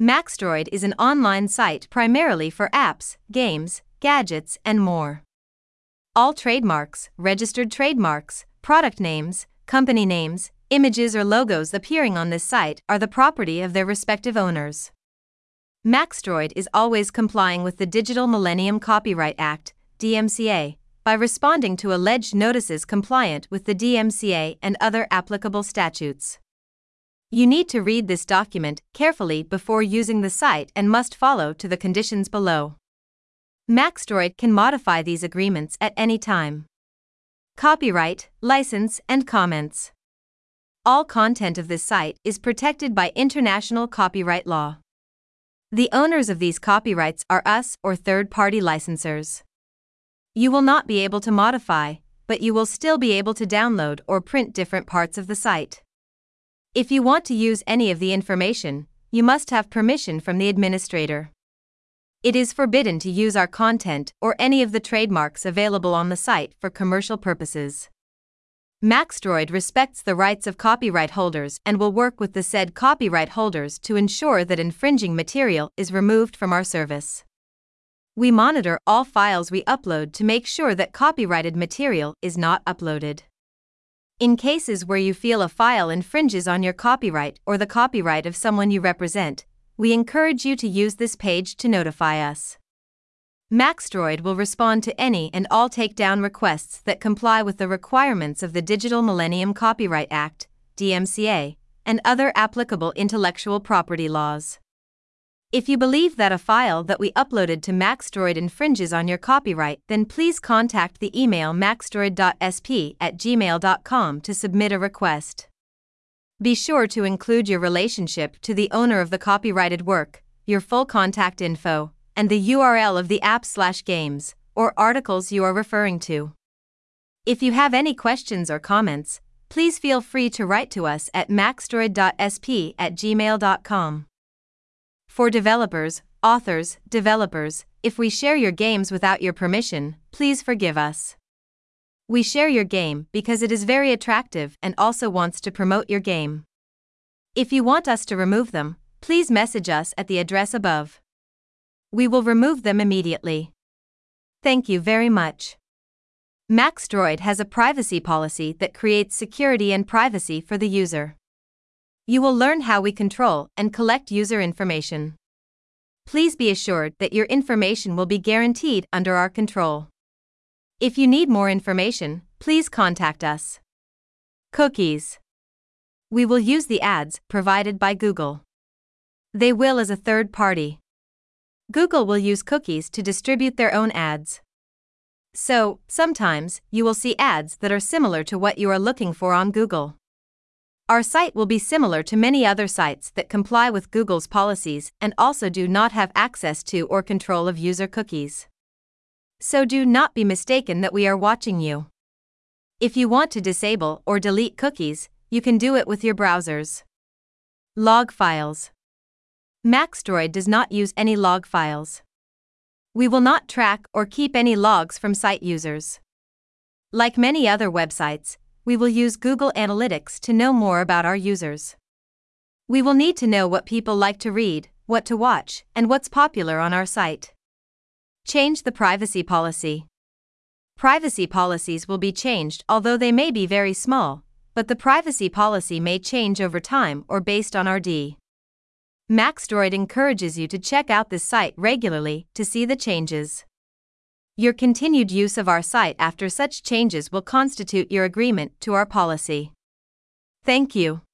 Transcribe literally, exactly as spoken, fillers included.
Maxdroid is an online site primarily for apps, games, gadgets, and more. All trademarks, registered trademarks, product names, company names, images or logos appearing on this site are the property of their respective owners. Maxdroid is always complying with the Digital Millennium Copyright Act, D M C A, by responding to alleged notices compliant with the D M C A and other applicable statutes. You need to read this document carefully before using the site and must follow to the conditions below. Maxdroid can modify these agreements at any time. Copyright, license, and comments. All content of this site is protected by international copyright law. The owners of these copyrights are us or third-party licensors. You will not be able to modify, but you will still be able to download or print different parts of the site. If you want to use any of the information, you must have permission from the administrator. It is forbidden to use our content or any of the trademarks available on the site for commercial purposes. Maxdroid respects the rights of copyright holders and will work with the said copyright holders to ensure that infringing material is removed from our service. We monitor all files we upload to make sure that copyrighted material is not uploaded. In cases where you feel a file infringes on your copyright or the copyright of someone you represent, we encourage you to use this page to notify us. Maxdroid will respond to any and all takedown requests that comply with the requirements of the Digital Millennium Copyright Act, D M C A, and other applicable intellectual property laws. If you believe that a file that we uploaded to Maxdroid infringes on your copyright, then please contact the email maxdroid dot s p at gmail dot com to submit a request. Be sure to include your relationship to the owner of the copyrighted work, your full contact info, and the U R L of the app slash games or articles you are referring to. If you have any questions or comments, please feel free to write to us at maxdroid dot s p at gmail dot com. For developers, authors, developers, if we share your games without your permission, please forgive us. We share your game because it is very attractive and also wants to promote your game. If you want us to remove them, please message us at the address above. We will remove them immediately. Thank you very much. Maxdroid has a privacy policy that creates security and privacy for the user. You will learn how we control and collect user information. Please be assured that your information will be guaranteed under our control. If you need more information, please contact us. Cookies. We will use the ads provided by Google. They will as a third party. Google will use cookies to distribute their own ads. So, sometimes, you will see ads that are similar to what you are looking for on Google. Our site will be similar to many other sites that comply with Google's policies and also do not have access to or control of user cookies. So do not be mistaken that we are watching you. If you want to disable or delete cookies, you can do it with your browsers. Log files. Maxdroid does not use any log files. We will not track or keep any logs from site users. Like many other websites, we will use Google Analytics to know more about our users. We will need to know what people like to read, what to watch, and what's popular on our site. Change the privacy policy. Privacy policies will be changed, although they may be very small, but the privacy policy may change over time or based on our D. Maxdroid encourages you to check out this site regularly to see the changes. Your continued use of our site after such changes will constitute your agreement to our policy. Thank you.